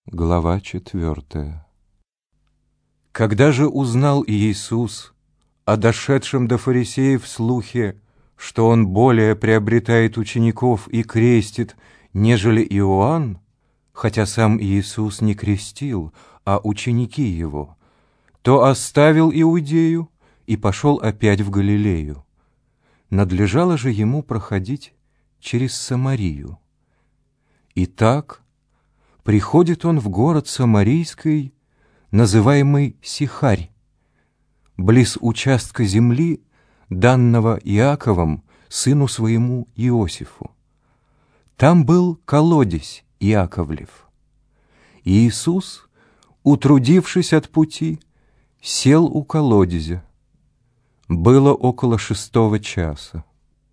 Глава 4. Когда же узнал Иисус о дошедшем до фарисеев слухе, что Он более приобретает учеников и крестит, нежели Иоанн, хотя сам Иисус не крестил, а ученики Его, то оставил Иудею и пошел опять в Галилею. Надлежало же Ему проходить через Самарию. Итак, приходит Он в город Самарийский, называемый Сихарь, близ участка земли, данного Иаковом, сыну своему Иосифу. Там был колодезь Иаковлев. Иисус, утрудившись от пути, сел у колодезя. Было около 6 часа.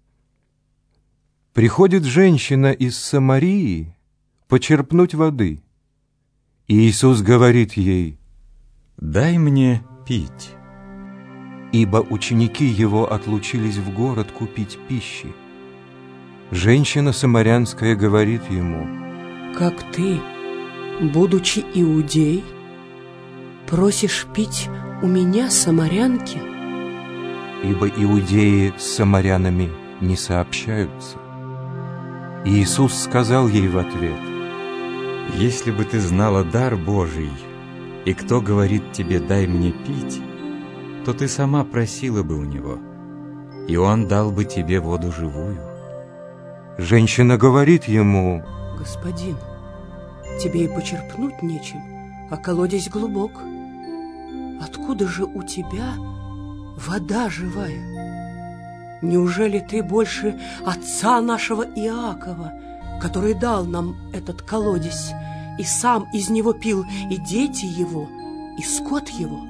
Приходит женщина из Самарии почерпнуть воды. Иисус говорит ей: «Дай мне пить». Ибо ученики Его отлучились в город купить пищи. Женщина самарянская говорит Ему: «Как ты, будучи иудей, просишь пить у меня, самарянки?» Ибо иудеи с самарянами не сообщаются. Иисус сказал ей в ответ: «Если бы ты знала дар Божий, и кто говорит тебе «дай мне пить», то ты сама просила бы у него, и он дал бы тебе воду живую». Женщина говорит Ему: «Господин, тебе и почерпнуть нечем, а колодезь глубок. Откуда же у тебя вода живая? Неужели ты больше отца нашего Иакова, который дал нам этот колодезь, и сам из него пил и дети его, и скот его?»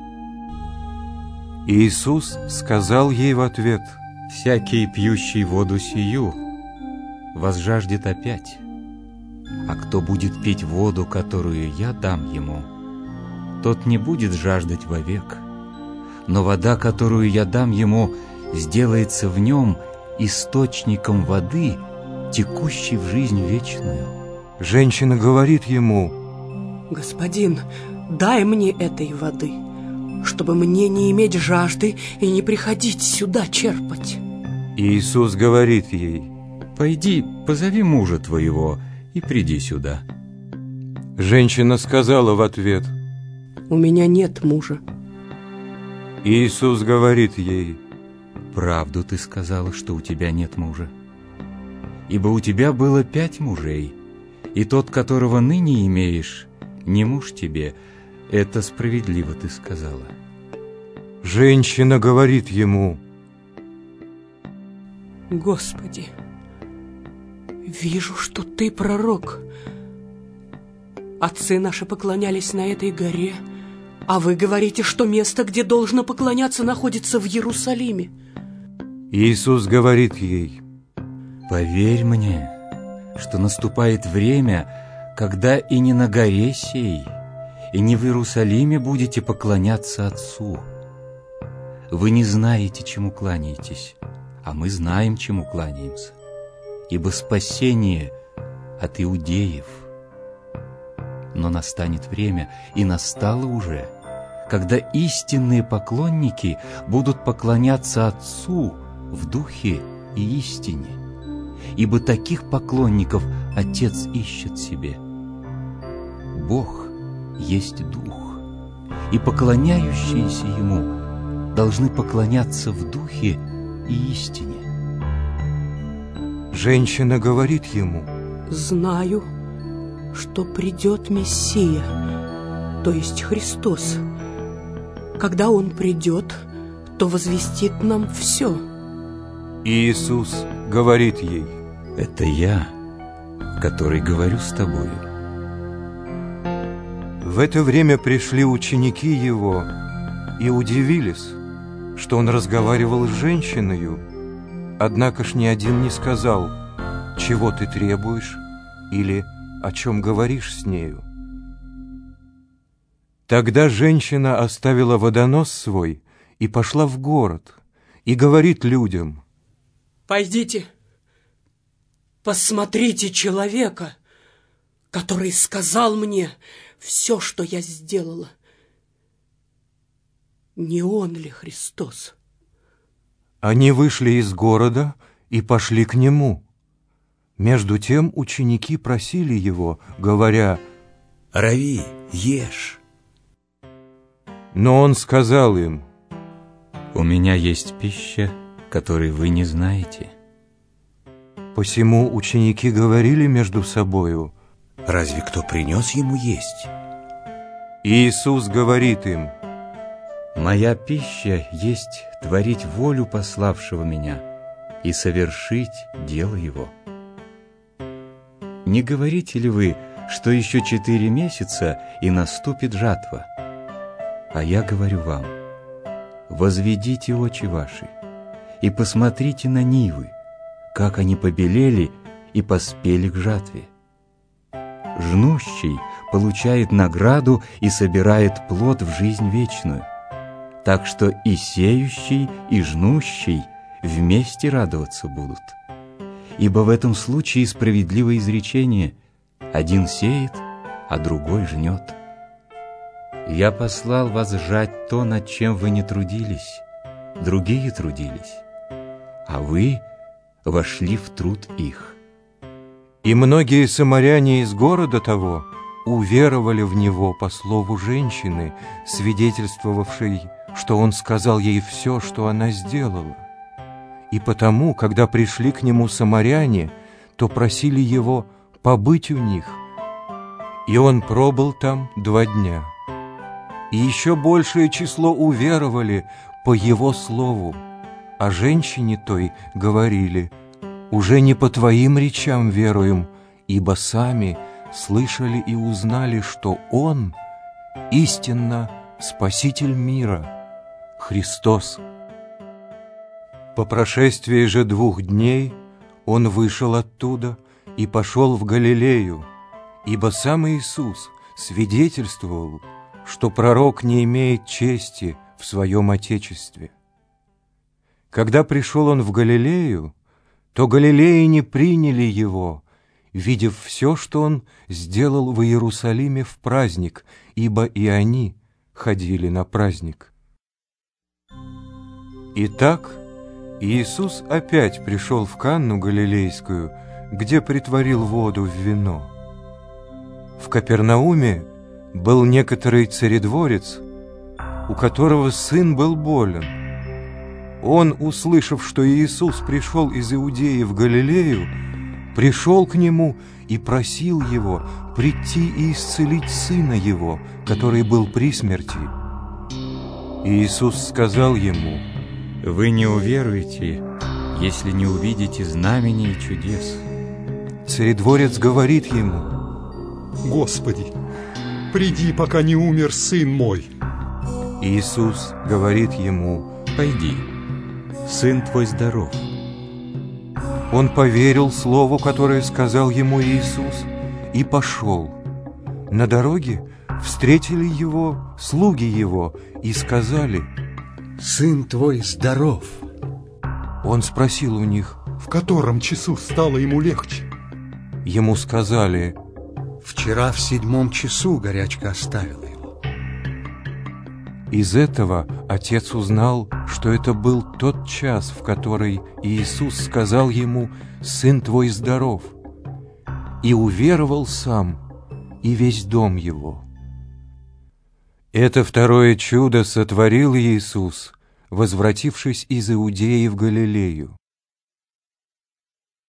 Иисус сказал ей в ответ: «Всякий, пьющий воду сию, возжаждет опять. А кто будет пить воду, которую я дам ему, тот не будет жаждать вовек. Но вода, которую я дам ему, сделается в нем источником воды, текущей в жизнь вечную». Женщина говорит Ему: «Господин, дай мне этой воды, чтобы мне не иметь жажды и не приходить сюда черпать». Иисус говорит ей: «Пойди, позови мужа твоего и приди сюда». Женщина сказала в ответ: «У меня нет мужа». Иисус говорит ей: «Правду ты сказала, что у тебя нет мужа. Ибо у тебя было 5 мужей, и тот, которого ныне имеешь, не муж тебе. Это справедливо ты сказала». Женщина говорит Ему: «Господи, вижу, что ты пророк. Отцы наши поклонялись на этой горе, а вы говорите, что место, где должно поклоняться, находится в Иерусалиме». Иисус говорит ей: «Поверь мне, что наступает время, когда и не на горе сей, и не в Иерусалиме будете поклоняться Отцу. Вы не знаете, чему кланяетесь, а мы знаем, чему кланяемся, ибо спасение от иудеев. Но настанет время, и настало уже, когда истинные поклонники будут поклоняться Отцу в духе и истине, ибо таких поклонников Отец ищет себе. Бог есть Дух, и поклоняющиеся Ему должны поклоняться в духе и истине». Женщина говорит Ему: «Знаю, что придет Мессия, то есть Христос. Когда Он придет, то возвестит нам все». Иисус говорит ей: «Это я, который говорю с тобою». В это время пришли ученики Его и удивились, что Он разговаривал с женщиною, однако ж ни один не сказал: «Чего ты требуешь?» или «О чем говоришь с нею?». Тогда женщина оставила водонос свой и пошла в город, и говорит людям: «Пойдите, посмотрите человека, который сказал мне: все, что я сделала. Не он ли Христос? Они вышли из города и пошли к нему. Между тем ученики просили его, говоря: «Рави, ешь». Но он сказал им: «У меня есть пища, которой вы не знаете». Посему ученики говорили между собою: «Разве кто принес ему есть?» Иисус говорит им: «Моя пища есть творить волю пославшего меня и совершить дело его». Не говорите ли вы, что еще 4 месяца и наступит жатва? А я говорю вам: возведите очи ваши и посмотрите на нивы, как они побелели и поспели к жатве. Жнущий получает награду и собирает плод в жизнь вечную. Так что и сеющий, и жнущий вместе радоваться будут. Ибо в этом случае справедливое изречение: один сеет, а другой жнет. Я послал вас жать то, над чем вы не трудились, другие трудились, а вы вошли в труд их». И многие самаряне из города того уверовали в него по слову женщины, свидетельствовавшей, что он сказал ей все, что она сделала. И потому, когда пришли к нему самаряне, то просили его побыть у них. И он пробыл там 2 дня. И еще большее число уверовали по его слову, а женщине той говорили: «Уже не по твоим речам веруем, ибо сами слышали и узнали, что Он истинно Спаситель мира, Христос». По прошествии же 2 дней он вышел оттуда и пошел в Галилею, ибо сам Иисус свидетельствовал, что пророк не имеет чести в своем Отечестве. Когда пришел он в Галилею, то галилеяне приняли его, видев все, что он сделал в Иерусалиме в праздник, ибо и они ходили на праздник. Итак, Иисус опять пришел в Канну Галилейскую, где претворил воду в вино. В Капернауме был некоторый царедворец, у которого сын был болен. Он, услышав, что Иисус пришел из Иудеи в Галилею, пришел к нему и просил его прийти и исцелить сына его, который был при смерти. Иисус сказал ему: «Вы не уверуете, если не увидите знамений и чудес». Царедворец говорит ему: «Господи, приди, пока не умер сын мой». Иисус говорит ему: «Пойди, сын твой здоров». Он поверил слову, которое сказал ему Иисус, и пошел. На дороге встретили его слуги его и сказали: «Сын твой здоров». Он спросил у них: В котором часу стало ему легче? Ему сказали: Вчера в 7 часу горячка оставила его. Из этого отец узнал, что это был тот час, в который Иисус сказал ему: «Сын твой здоров», и уверовал сам и весь дом его. Это 2-е чудо сотворил Иисус, возвратившись из Иудеи в Галилею.